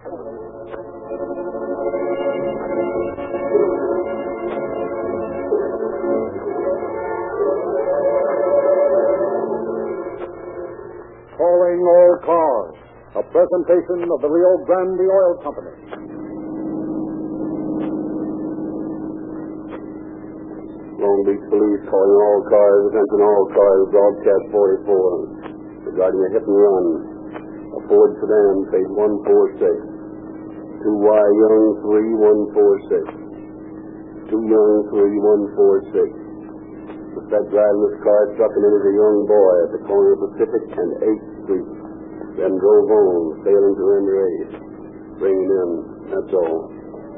Calling all cars. A presentation of the Rio Grande Oil Company. Long Beach Police calling all cars, attention all cars, broadcast 44. Regarding a hit and run. A Ford sedan, page 146. 2Y Young 3146. 2 Young 3146. Suspect driving this car struck and injured a young boy at the corner of Pacific and 8th Street. Then drove on, failing to render aid. Bring him in, that's all.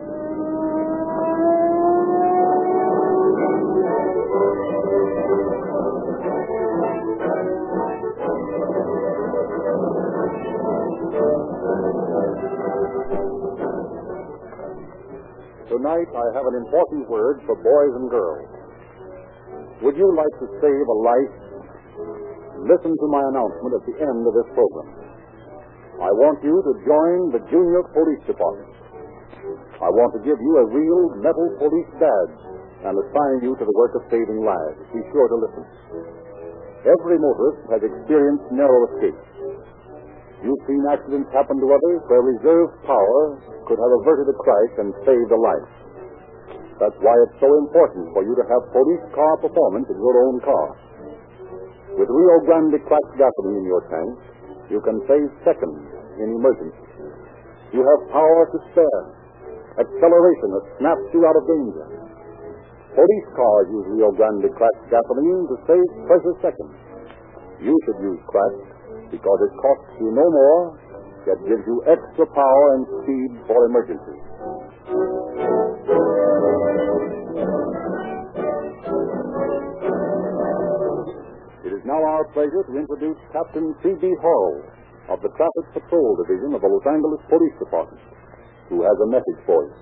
Tonight I have an important word for boys and girls. Would you like to save a life? Listen to my announcement at the end of this program. I want you to join the Junior Police Department. I want to give you a real metal police badge and assign you to the work of saving lives. Be sure to listen. Every motorist has experienced narrow escapes. You've seen accidents happen to others where reserve power could have averted a crash and saved a life. That's why it's so important for you to have police car performance in your own car. With Rio Grande cracked gasoline in your tank, you can save seconds in emergency. You have power to spare, acceleration that snaps you out of danger. Police cars use Rio Grande cracked gasoline to save precious seconds. You should use cracked because it costs you no more, yet gives you extra power and speed for emergencies. It is now our pleasure to introduce Captain C.B. Hall of the Traffic Patrol Division of the Los Angeles Police Department, who has a message for you.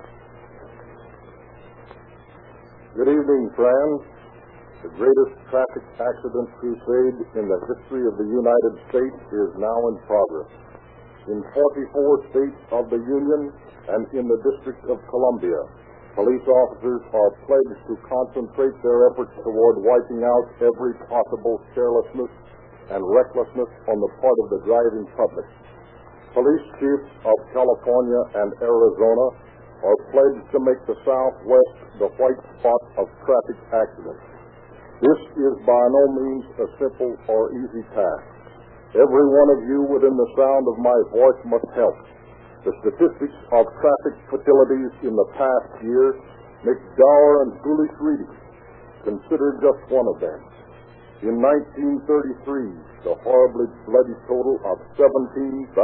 Good evening, friends. The greatest traffic accident crusade in the history of the United States is now in progress. In 44 states of the Union and in the District of Columbia, police officers are pledged to concentrate their efforts toward wiping out every possible carelessness and recklessness on the part of the driving public. Police chiefs of California and Arizona are pledged to make the Southwest the white spot of traffic accidents. This is by no means a simple or easy task. Every one of you within the sound of my voice must help. The statistics of traffic fatalities in the past year make dour and foolish reading. Consider just one of them. In 1933, the horribly bloody total of 17,200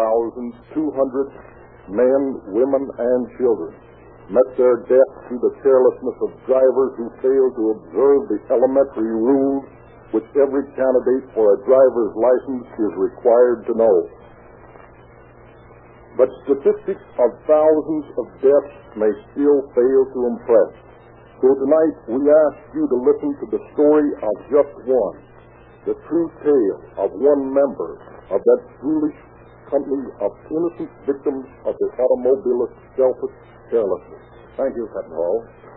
men, women, and children met their death through the carelessness of drivers who failed to observe the elementary rules which every candidate for a driver's license is required to know. But statistics of thousands of deaths may still fail to impress. So tonight we ask you to listen to the story of just one, the true tale of one member of that foolish company of innocent victims of the automobilist's selfish carelessness. Thank you, Captain Hall.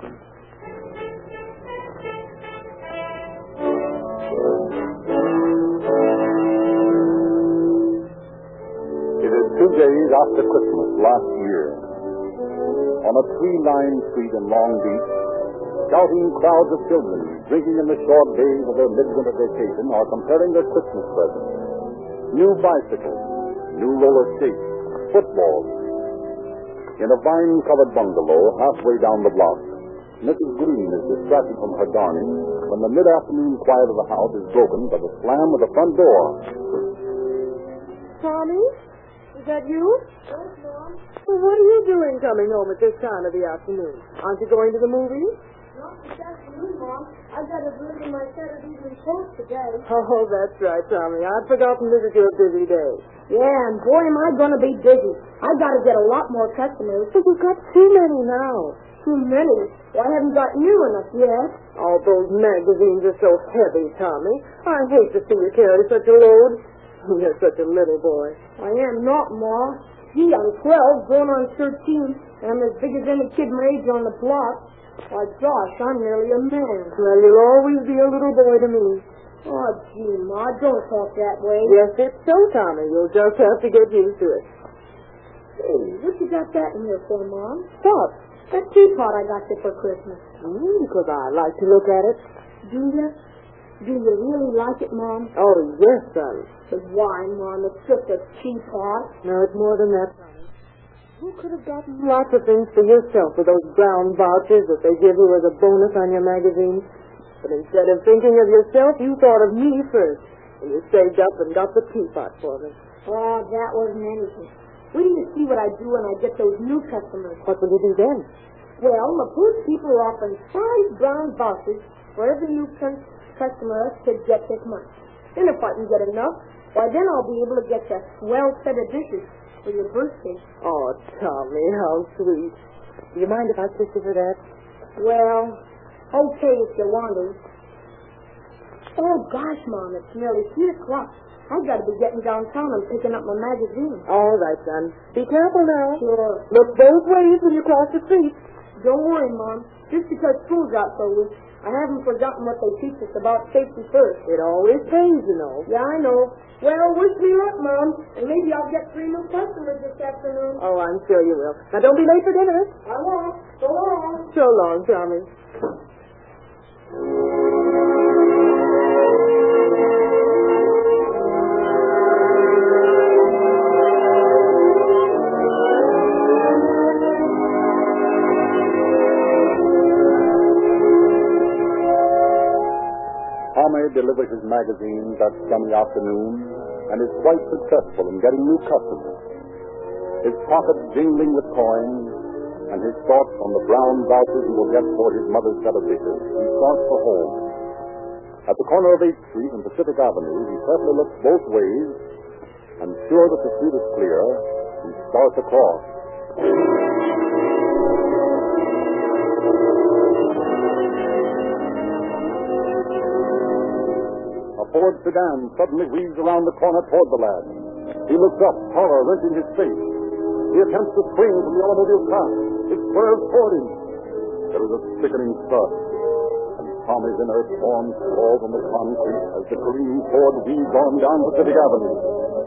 It is 2 days after Christmas last year. On a tree-lined street in Long Beach, shouting crowds of children drinking in the short days of their midwinter vacation are comparing their Christmas presents. New bicycles, new roller skates, footballs. In a vine-covered bungalow halfway down the block, Mrs. Green is distracted from her darning when the mid-afternoon quiet of the house is broken by the slam of the front door. Tommy? Is that you? Yes, Mom. Well, what are you doing coming home at this time of the afternoon? Aren't you going to the movies? Not this afternoon, Mom. I got to deliver my set of evening post today. Oh, that's right, Tommy. I'd forgotten this is your busy day. Yeah, and boy, am I going to be busy. I got to get a lot more customers. But you've got too many now. Too many? Well, I haven't got new enough yet. All those magazines are so heavy, Tommy. I hate to see you carry such a load. You're such a little boy. I am not, Ma. Gee, I'm 12, going on 13, and I'm as big as any kid my age on the block. Why, gosh, I'm nearly a man. Well, you'll always be a little boy to me. Oh, gee, Ma, don't talk that way. Yes, it's so, Tommy. You'll just have to get used to it. Hey, what you got that in here for, Mom? Stop. That teapot I got you for Christmas. Because I like to look at it. Do you? Do you really like it, Mom? Oh, yes, son. But why, Mom? It's just a teapot. No, it's more than that, Tommy. You could have gotten lots of things for yourself with those brown vouchers that they give you as a bonus on your magazine. But instead of thinking of yourself, you thought of me first. And you saved up and got the teapot for me. Oh, that wasn't anything. Wait till you see what I do when I get those new customers. What will you do then? Well, the food people are offering 5 brown vouchers for every new customer to get this month. And if I can get enough, why then I'll be able to get you a swell set of dishes for your birthday. Oh, Tommy, how sweet. Do you mind if I kiss you for that? Well, okay if you want to. Oh, gosh, Mom, it's nearly 3 o'clock. I've got to be getting downtown and picking up my magazine. All right, son. Be careful now. Sure. Look both ways when you cross the street. Don't worry, Mom. Just because school's out for a week, I haven't forgotten what they teach us about safety first. It always pays, you know. Yeah, I know. Well, wish me luck, Mom. And maybe I'll get 3 new customers this afternoon. Oh, I'm sure you will. Now, don't be late for dinner. I won't. So long. So long, Tommy. Tommy delivers his magazine that sunny afternoon and is quite successful in getting new customers. His pockets jingling with coins and his thoughts on the brown vouchers he will get for his mother's set of dishes, he starts for home. At the corner of 8th Street and Pacific Avenue, he carefully looks both ways, and sure that the street is clear, he starts across. A Ford sedan suddenly weaves around the corner toward the lad. He looks up, horror wrenching his face. He attempts to spring from the automobile car. It swerves toward him. There is a sickening thud, and Tommy's inert form falls on the concrete as the careening Ford weaves on down Pacific Avenue.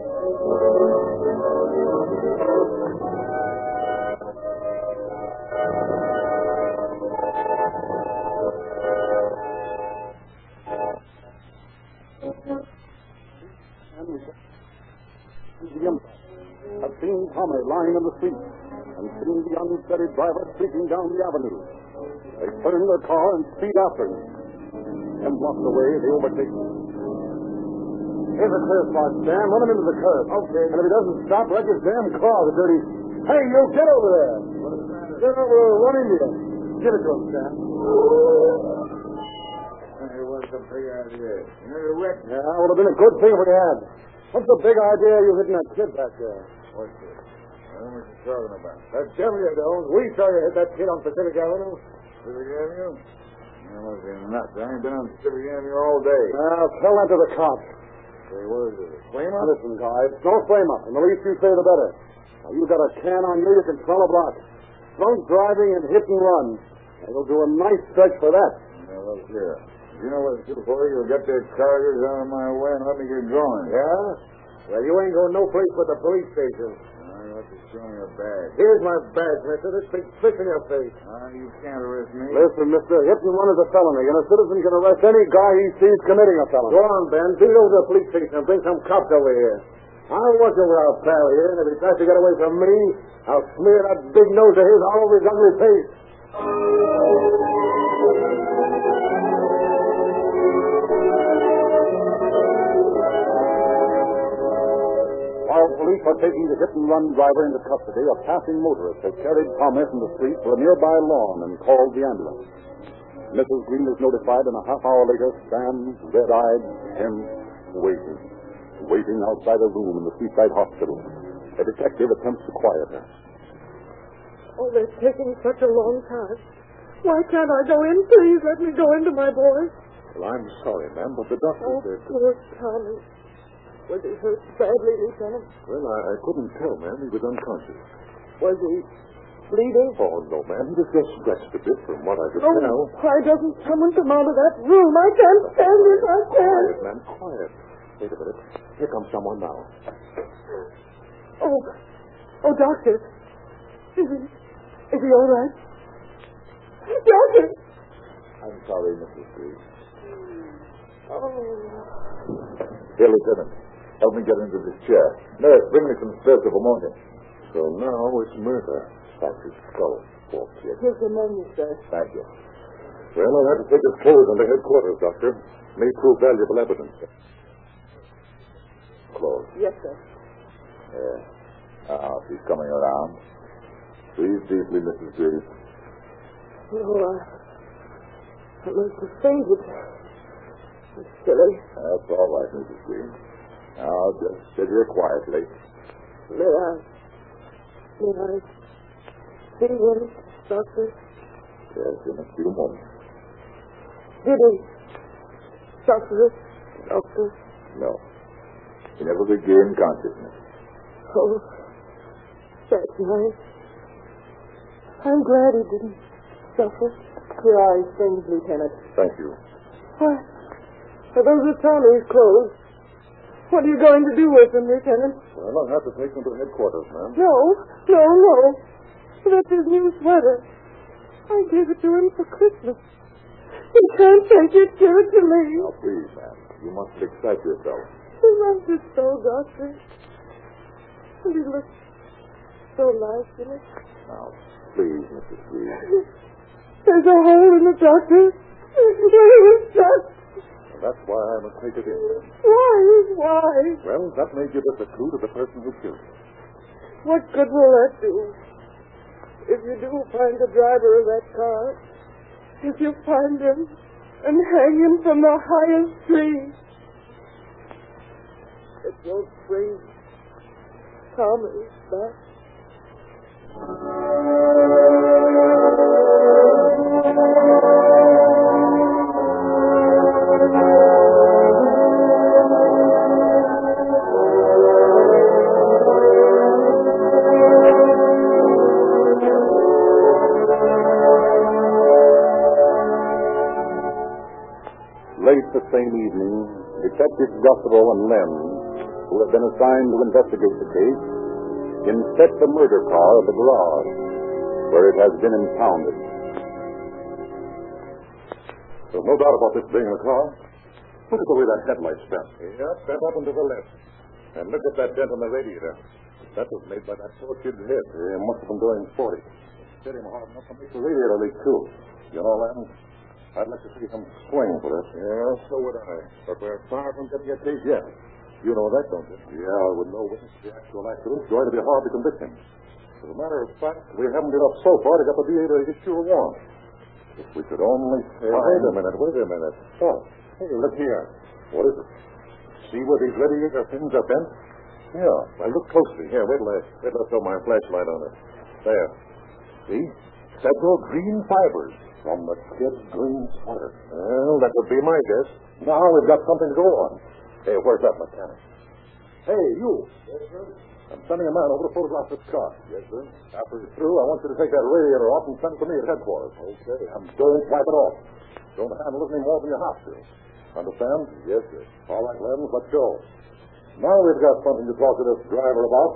I've seen Tommy lying in the street and seen the unsteady driver streaking down the avenue. They turn their car and speed after him. 10 blocks away, they overtake him. Here's a clear spot, Sam. Run him into the curb. Okay. And if he doesn't stop, wreck his damn car, the dirty... Hey, you get over there. Get over there. Run into him. Give it to him, Sam. It was a big idea. You know, you're wrecked. Yeah, it would have been a good thing if we had. What's the big idea you hitting that kid back there? What's this? I don't know what you're talking about. That devil you don't. We saw you hit that kid on Pacific Avenue. Pacific Avenue? You must be nuts. I ain't been on Pacific Avenue all day. Well, tell that to the cops. Say, what is it? Flame up? Listen, guys, don't flame up. And the least you say, the better. Now, you got a can on you can smell a block. Drunk driving and hit and run. Now, you'll do a nice stretch for that. Yeah, look here. You know what to do for you? You'll get their charges out of my way and let me get going. Yeah? Well, you ain't going no place but the police station. I want you to show me a badge. Here's my badge, mister. This big fish in your face. You can't arrest me. Listen, mister, hit and run is a felony, and a citizen can arrest any guy he sees committing a felony. Go on, Ben. Beat over to the police station and bring some cops over here. I'll watch over our pal here, and if he tries to get away from me, I'll smear that big nose of his all over his ugly face. While police are taking the hit-and-run driver into custody, a passing motorist has carried Tommy from the street to a nearby lawn and called the ambulance. Mrs. Green is notified, and a half hour later stands, red-eyed, tense, waiting outside a room in the seaside hospital. A detective attempts to quiet her. Oh, they're taking such a long time. Why can't I go in? Please let me go into my boy. Well, I'm sorry, ma'am, but the doctor Oh, said... poor Tommy. Was he hurt badly, Lieutenant? Well, I couldn't tell, ma'am. He was unconscious. Was he bleeding? Oh, no, ma'am. He was just scratched a bit from what I could Oh, tell. why doesn't someone come out of that room? I can't stand this. I can't. Quiet, ma'am. Quiet. Wait a minute. Here comes someone now. Oh, Doctor. Is he all right? Doctor! I'm sorry, Mrs. Reed. Oh. Here, Lieutenant. Help me get into this chair. Nurse, bring me some spirits of ammonia. So now it's murder. That's his skull, poor kid. Here's the menu, sir. Thank you. Well, I'll have to take his clothes into headquarters, Doctor. May prove valuable evidence. Clothes. Yes, sir. Yeah. She's coming around. Breathe deeply, Mrs. Reed. Oh, I must have fainted. It's silly. That's all right, Mrs. Green. Now, just sit here quietly. May I see him, Doctor? Yes, in a few moments. Did he suffer, Doctor? No. He never regained consciousness. Oh, that's nice. I'm glad he didn't suffer. Here are his things, Lieutenant. Thank you. Why, those are Tommy's clothes. What are you going to do with them, Lieutenant? Well, I'll have to take them to headquarters, ma'am. No. That's his new sweater. I gave it to him for Christmas. He can't take it. Give it to me. Now, please, ma'am. You mustn't excite yourself. He loves it so, Doctor. And he looks so nice in it. Now, please, Mrs. Reed. There's a hole in it, Doctor. Where he was shot. That's why I must take it in. Why? Well, that may give us a clue to the person who killed him. What good will that do? If you do find the driver of that car, if you find him and hang him from the highest tree, it won't bring Tommy back. Late the same evening, Detectives Gustavo and Lem, who had been assigned to investigate the case, inspect the murder car at the garage, where it has been impounded. There's no doubt about this being the car. Look at the way that headlight's bent. Yep, bent up and to the left. And look at that dent on the radiator. That was made by that poor kid's head. He must have been doing 40. Hit him hard enough to make the radiator leak, too. You know, Lem, I'd like to see him swing for this. Yeah, so would I. But we're far from getting a case yet. You know that, don't you? Yeah, with no witness to the actual accident, it's going to be hard to convict him. As a matter of fact, we haven't enough so far to get the DA to issue a warrant. If we could only find... Wait a minute. What? Hey, look here. What is it? See where these radiator pins are bent? Yeah. Well, look closely. Here, wait till I throw my flashlight on it. There. See? Several green fibers from the kid's green sweater. Well, that would be my guess. Now we've got something to go on. Hey, where's that mechanic? Hey, you. Yes, sir? I'm sending a man over to photograph this car. Yes, sir. After he's through, I want you to take that radiator off and send it to me at headquarters. Okay. And don't wipe it off. Don't handle it any more than you have to. Understand? Yes, sir. All right, Lem, let's go. Now we've got something to talk to this driver about.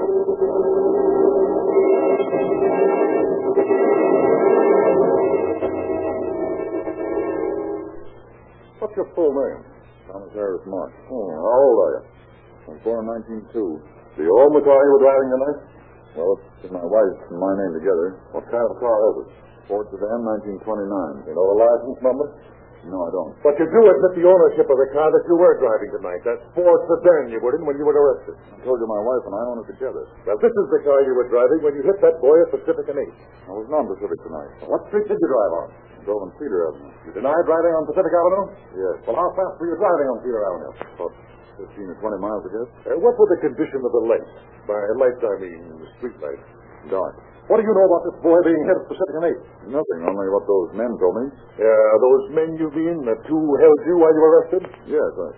What's your full name? Thomas Harris Mark. How old are you? I was born in 1902. Do you own the car you were driving tonight? Well, it's my wife and my name together. What kind of car is it? Ford sedan, 1929. You know the license number? No, I don't. But you do admit the ownership of the car that you were driving tonight. That Ford sedan you were in when you were arrested. I told you my wife and I own it together. Well, this is the car you were driving when you hit that boy at Pacific and 8. I was non-Pacific tonight. What street did you drive on? I drove on Cedar Avenue. You deny driving on Pacific Avenue? Yes. Well, how fast were you driving on Cedar Avenue? About 15 or 20 miles, I guess. What were the condition of the lights? By lights, I mean street lights. Dark. What do you know about this boy being hit at Pacific and 8? Nothing, only what those men told me. Those men you mean, the two held you while you were arrested? Yes,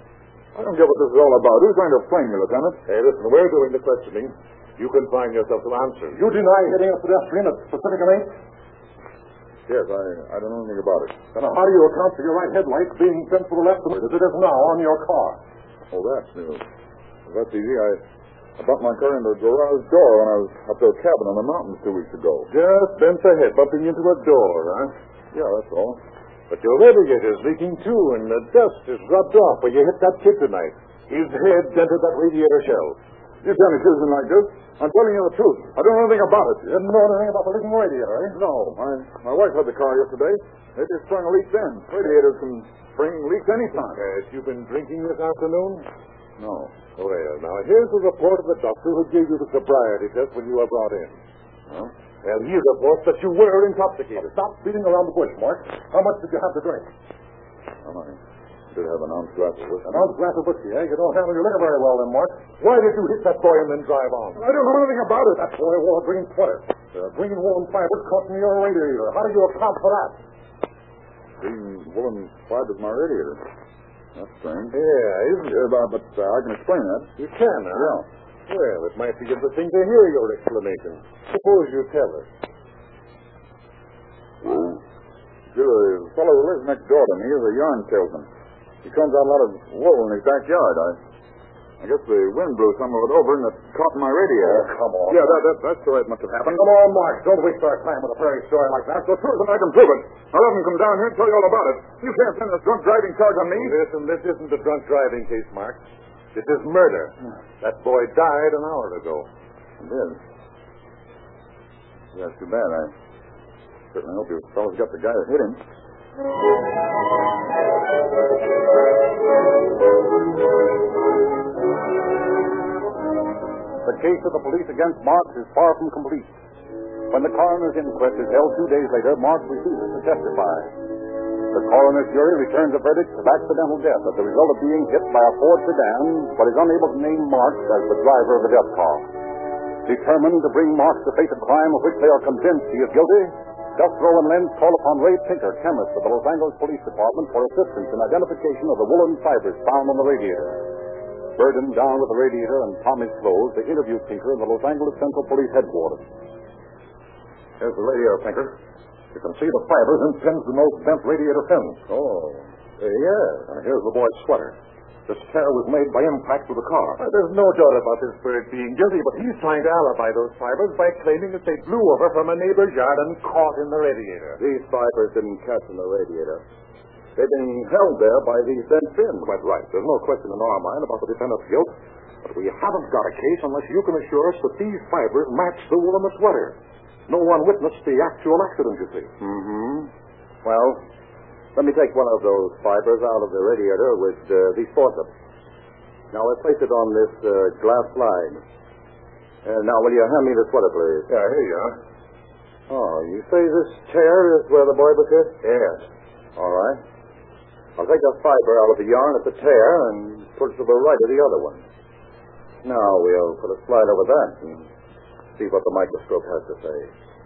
I don't get what this is all about. Who's trying to frame me, Lieutenant? Hey, listen, we're doing the questioning. You confine yourself to answers. You deny hitting a pedestrian at Pacific and 8th? Yes, I don't know anything about it. Then how do you account for your right headlight being bent to the left of it as it is now on your car? Oh, that's new. Well, that's easy. I bumped my car into a garage door when I was up to a cabin in the mountains 2 weeks ago. Just bent the head, bumping into a door, huh? Yeah, that's all. But your radiator's leaking, too, and the dust is rubbed off where you hit that kid tonight. His head dented that radiator shell. You tell me something like this. I'm telling you the truth. I don't know anything about it. You didn't know anything about the leaking radiator, eh? No. My wife had the car yesterday. They just sprung a leak then. Radiators can spring leaks anytime. You've been drinking this afternoon? No. Well, now, here's the report of the doctor who gave you the sobriety test when you were brought in. Huh? And he reports that you were intoxicated. Stop beating around the bush, Mark. How much did you have to drink? Well, I did have an ounce glass of whiskey. An ounce glass of whiskey, eh? You don't handle your liquor very well then, Mark. Why did you hit that boy and then drive on? I don't know anything about it. That boy wore a green sweater. Green woolen fibers caught in your radiator. How do you account for that? Green woolen fibers in my radiator. That's strange. Yeah, isn't it? But I can explain that. You can, huh? Yeah. Well, it might be interesting to hear your explanation. Suppose you tell us. The fellow who lives next door to me is a yarn salesman. He comes out a lot of wool in his backyard. I guess the wind blew some of it over and it caught in my radiator. Oh, come on. Yeah, that's the way it must have happened. Come on, Mark. Don't waste our time with a fairy story like that. That's the truth, and I can prove it. I'll have him come down here and tell you all about it. You can't send a drunk driving charge on me. Listen, this isn't a drunk driving case, Mark. This is murder. That boy died an hour ago. He did. Yeah, it's too bad. I certainly hope you fellows got the guy that hit him. The case of the police against Marks is far from complete. When the coroner's inquest is held 2 days later, Marks refuses to testify. The coroner's jury returns a verdict of accidental death as a result of being hit by a Ford sedan, but is unable to name Marks as the driver of the death car. Determined to bring Marks to face a crime of which they are convinced he is guilty, Guthrow and Lenz call upon Ray Tinker, chemist of the Los Angeles Police Department, for assistance in identification of the woolen fibers found on the radiator. Burdened down with the radiator and Tommy's clothes, they interview Tinker in the Los Angeles Central Police Headquarters. Here's the radiator, Tinker. You can see the fibers and pins the most bent radiator pins. Oh, Yeah. And here's the boy's sweater. This tear was made by impact with the car. There's no doubt about this bird being guilty, but he's trying to alibi those fibers by claiming that they blew over from a neighbor's yard and caught in the radiator. These fibers didn't catch in the radiator. They've been held there by these bent pins. Quite right. There's no question in our mind about the defendant's guilt. But we haven't got a case unless you can assure us that these fibers match the wool in the sweater. No one witnessed the actual accident, you see. Mm-hmm. Well, let me take one of those fibers out of the radiator with these forceps. Now, let's place it on this glass slide. Now, will you hand me the sweater, please? Yeah, here you are. Oh, you say this tear is where the boy was hit? Yes. All right. I'll take the fiber out of the yarn at the tear and put it to the right of the other one. Now we'll put a slide over that and see what the microscope has to say.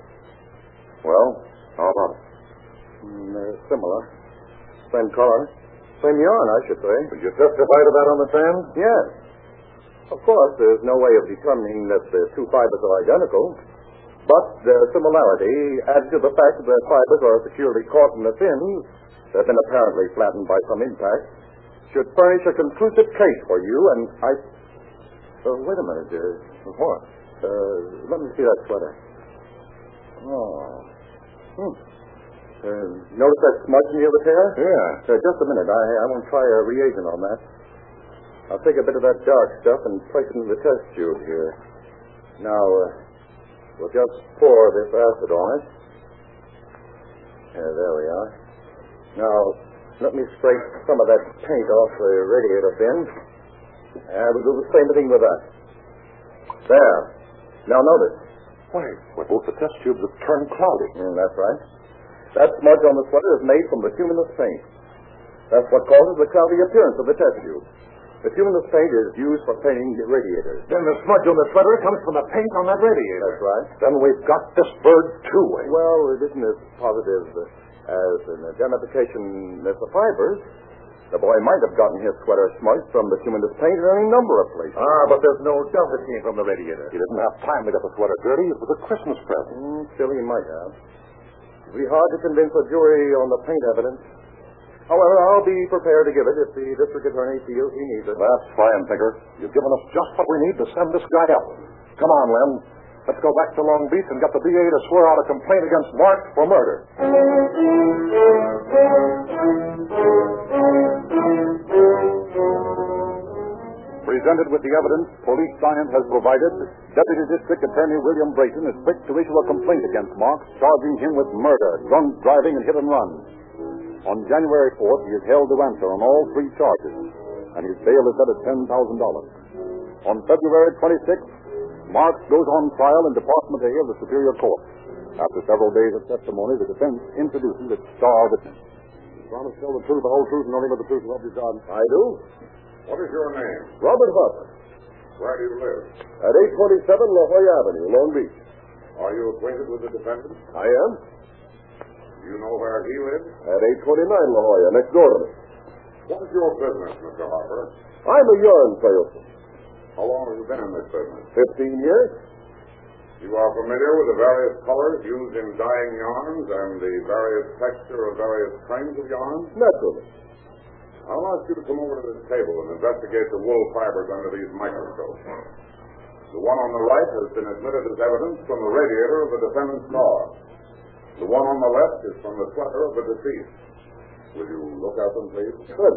Well, how about it? They're similar. Same color. Same yarn, I should say. Did you testify to that on the stand? Yes. Of course, there's no way of determining that the two fibers are identical. But their similarity, added to the fact that their fibers are securely caught in the fins that have been apparently flattened by some impact, should furnish a conclusive case for you, and I... wait a minute. What? Let me see that sweater. Oh. Notice that smudge near the tear? Yeah. Just a minute. I want to try a reagent on that. I'll take a bit of that dark stuff and place it in the test tube here. Now, we'll just pour this acid on it. There we are. Now, let me scrape some of that paint off the radiator bin. And we'll do the same thing with that. There. Now, notice. Wait, both the test tubes have turned cloudy. That's right. That smudge on the sweater is made from bituminous paint. That's what causes the cloudy appearance of the test tube. Bituminous paint is used for painting the radiators. Then the smudge on the sweater comes from the paint on that radiator. That's right. Then we've got this bird, too, eh? Well, it isn't as positive as an identification as the fibers, The boy might have gotten his sweater smudged from bituminous paint in any number of places. But there's no doubt it came from the radiator. He didn't have time to get the sweater dirty. It was a Christmas present. Still, he might have. It'd be hard to convince a jury on the paint evidence. However, I'll be prepared to give it if the district attorney feels he needs it. That's fine, Tinker. You've given us just what we need to send this guy out. Come on, Lem. Let's go back to Long Beach and get the DA to swear out a complaint against Mark for murder. Presented with the evidence police science has provided, Deputy District Attorney William Brayton is quick to issue a complaint against Mark, charging him with murder, drunk driving, and hit and run. On January 4th, he is held to answer on all three charges, and his bail is set at $10,000. On February 26th, Mark goes on trial in Department A of the Superior Court. After several days of testimony, the defense introduces its star witness. You promise to tell the truth, the whole truth, and nothing but the truth, so help you God? I do. What is your name? Robert Harper. Where do you live? At 827 La Jolla Avenue, Long Beach. Are you acquainted with the defendant? I am. Do you know where he lives? At 829 La Jolla, next door to me. What is your business, Mr. Harper? I'm a yarn salesman. How long have you been in this business? 15 years. You are familiar with the various colors used in dyeing yarns and the various texture of various kinds of yarn? Naturally. I'll ask you to come over to this table and investigate the wool fibers under these microscopes. The one on the right has been admitted as evidence from the radiator of the defendant's car. The one on the left is from the sweater of the deceased. Will you look at them, please? Good.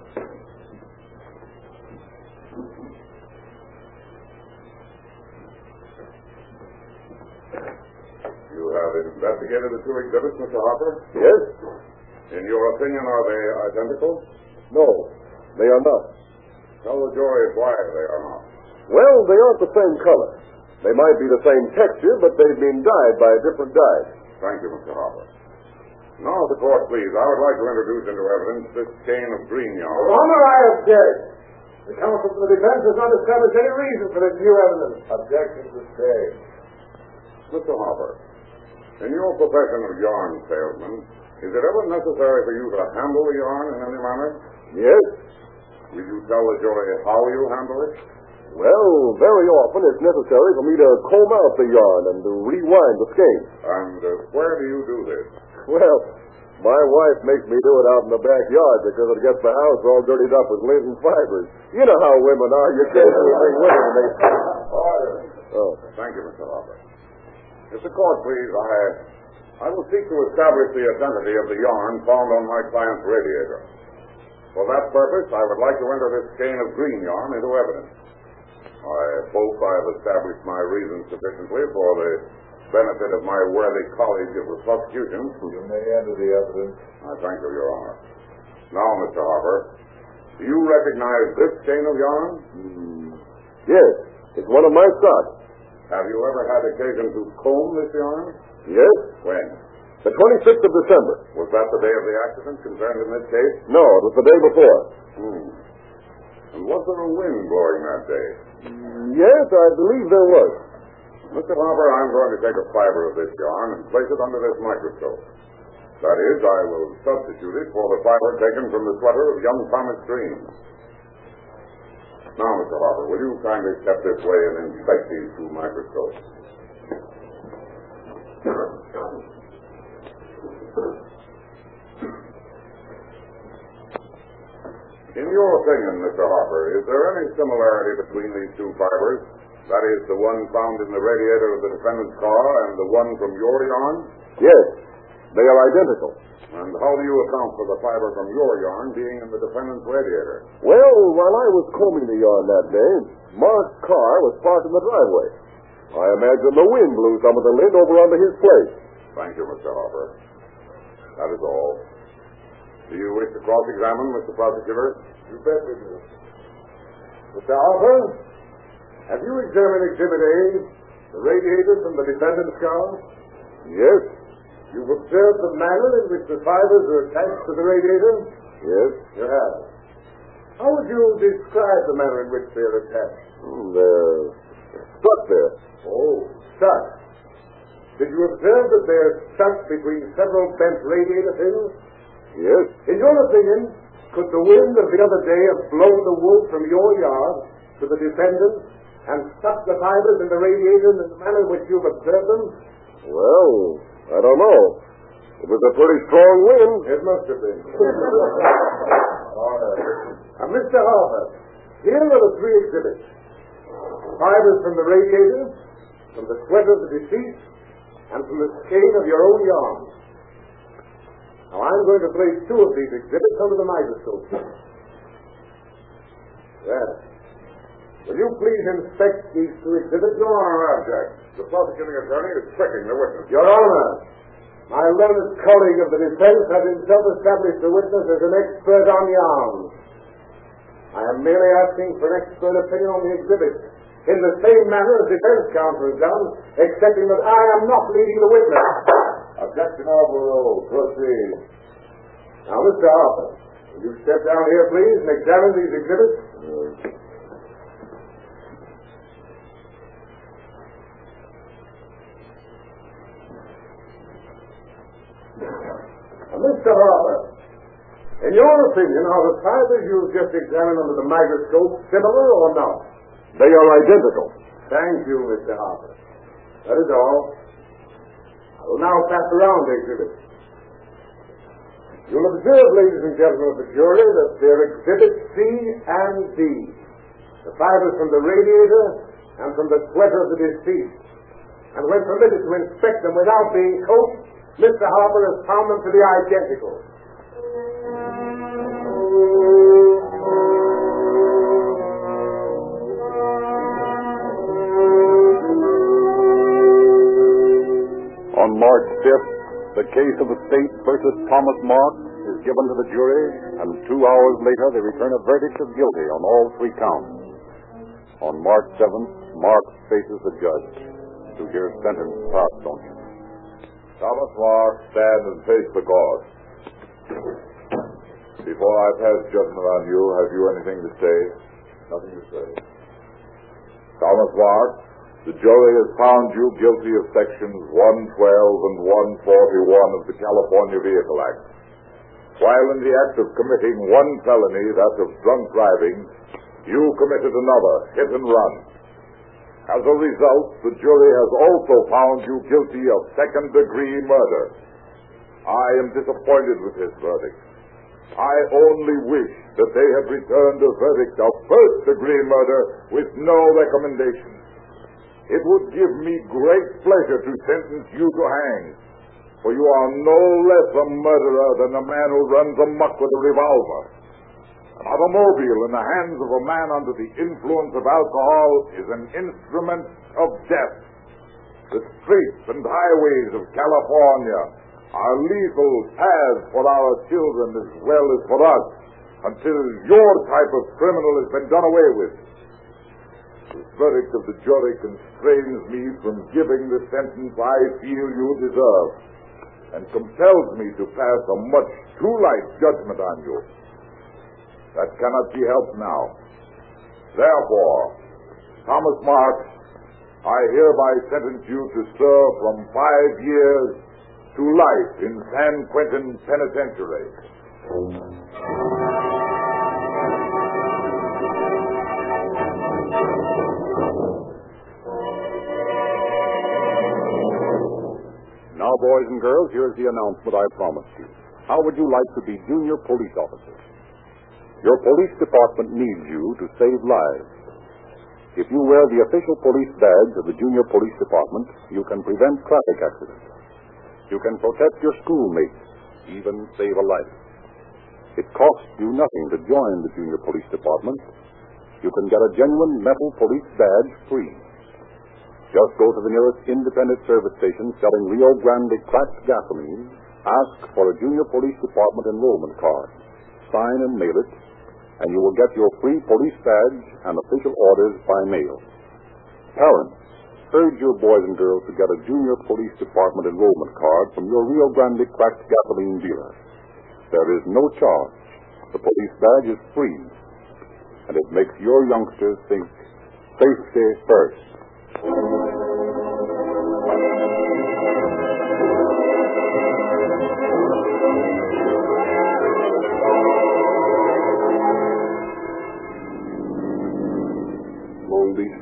You have investigated the two exhibits, Mr. Harper? Yes? In your opinion, are they identical? No, they are not. Tell the jury why they are not. Well, they aren't the same color. They might be the same texture, but they've been dyed by a different dye. Thank you, Mr. Harper. Now, the court, please. I would like to introduce into evidence this skein of green yarn. Your Honor, I object. The counsel for the defense has not established any reason for this new evidence. Objection sustained. Mr. Harper, in your profession of yarn salesman, is it ever necessary for you to handle the yarn in any manner? Yes? Will you tell the jury how you handle it? Well, very often it's necessary for me to comb out the yarn and to rewind the skein. And where do you do this? Well, my wife makes me do it out in the backyard because it gets the house all dirtied up with lint and fibers. You know how women are. You can't do anything with them. Order. Oh. Thank you, Mr. Harper. If the court, please, I will seek to establish the identity of the yarn found on my client's radiator. For that purpose, I would like to enter this skein of green yarn into evidence. I hope I have established my reasons sufficiently for the benefit of my worthy colleague of the prosecution. You may enter the evidence. I thank you, Your Honor. Now, Mr. Harper, do you recognize this skein of yarn? Yes, it's one of my stock. Have you ever had occasion to comb this yarn? Yes? When? The 26th of December. Was that the day of the accident concerned in this case? No, it was the day before. And was there a wind blowing that day? Yes, I believe there was. Mr. Harper, I'm going to take a fiber of this yarn and place it under this microscope. That is, I will substitute it for the fiber taken from the sweater of young Thomas Green. Now, Mr. Harper, will you kindly step this way and inspect these two microscopes? In your opinion, Mr. Harper, is there any similarity between these two fibers? That is, the one found in the radiator of the defendant's car and the one from your yarn? Yes, they are identical. And how do you account for the fiber from your yarn being in the defendant's radiator? Well, while I was combing the yarn that day, Mark's car was parked in the driveway. I imagine the wind blew some of the lint over onto his place. Thank you, Mr. Harper. That is all. Do you wish to cross-examine, Mr. Prosecutor? You bet we do. Mr. Harper, have you examined Exhibit A, the radiator from the defendant's car? Yes? You've observed the manner in which the fibers are attached to the radiator? Yes? You have. How would you describe the manner in which they're attached? They're stuck there. Oh, stuck. Did you observe that they're stuck between several bent radiator pins? Yes? In your opinion, Could the wind of the other day have blown the wool from your yard to the defendant and stuck the fibers in the radiator in the manner in which you've observed them? Well, I don't know. It was a pretty strong wind. It must have been. All right. Mr. Harper, here are the three exhibits. Fibers from the radiator, from the sweat of the deceased, and from the skein of your own yarn. Now, I'm going to place two of these exhibits under the microscope. There. Will you please inspect these two exhibits? Your Honor, object. The prosecuting attorney is tricking the witness. Your Honor, my learned colleague of the defense has himself established the witness as an expert on yarns. I am merely asking for an expert opinion on the exhibits, in the same manner as defense counsel has done, excepting that I am not leading the witness. Objection overruled. Proceed. Now, Mr. Harper, will you step down here, please, and examine these exhibits? Mr. Harper, in your opinion, are the fibers you've just examined under the microscope similar or not? They are identical. Thank you, Mr. Harper. That is all. I will now pass around the exhibits. You'll observe, ladies and gentlemen of the jury, that they're exhibits C and D. The fibers from the radiator and from the sweat of the deceased. And when permitted to inspect them without being coached, Mr. Harper has found them to be identical. On March 5th, the case of the state versus Thomas Marks is given to the jury, and 2 hours later they return a verdict of guilty on all 3 counts. On March 7th, Marks faces the judge to hear sentence passed on him. Thomas Marks, stand and face the court. Before I pass judgment on you, have you anything to say? Nothing to say. Thomas Marks, the jury has found you guilty of sections 112 and 141 of the California Vehicle Act. While in the act of committing one felony, that of drunk driving, you committed another, hit and run. As a result, the jury has also found you guilty of second-degree murder. I am disappointed with this verdict. I only wish that they had returned a verdict of first-degree murder with no recommendation. It would give me great pleasure to sentence you to hang, for you are no less a murderer than a man who runs amok with a revolver. An automobile in the hands of a man under the influence of alcohol is an instrument of death. The streets and highways of California are lethal paths for our children as well as for us, until your type of criminal has been done away with. The verdict of the jury constrains me from giving the sentence I feel you deserve, and compels me to pass a much too light judgment on you. That cannot be helped now. Therefore, Thomas Marks, I hereby sentence you to serve from 5 years to life in San Quentin Penitentiary. Now, boys and girls, here's the announcement I promised you. How would you like to be junior police officers? Your police department needs you to save lives. If you wear the official police badge of the junior police department, you can prevent traffic accidents. You can protect your schoolmates, even save a life. It costs you nothing to join the junior police department. You can get a genuine metal police badge free. Just go to the nearest independent service station selling Rio Grande cracked gasoline, ask for a junior police department enrollment card, sign and mail it, and you will get your free police badge and official orders by mail. Parents, urge your boys and girls to get a junior police department enrollment card from your Rio Grande cracked gasoline dealer. There is no charge. The police badge is free, and it makes your youngsters think safety first.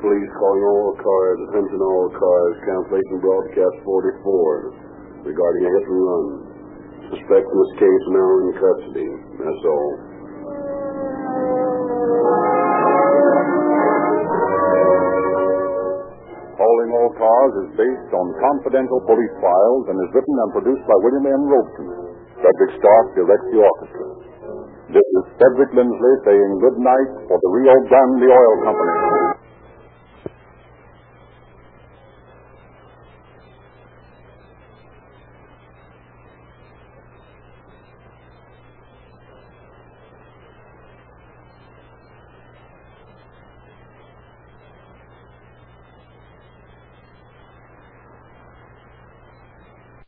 police calling all cars, attention all cars, cancellation broadcast 44 regarding a hit and run. Suspect in this case now in custody. That's all. Calling All Cars is based on confidential police files and is written and produced by William M. Robeson. Frederick Stark directs the orchestra. This is Cedric Lindsley saying good night for the Rio Grande Oil Company.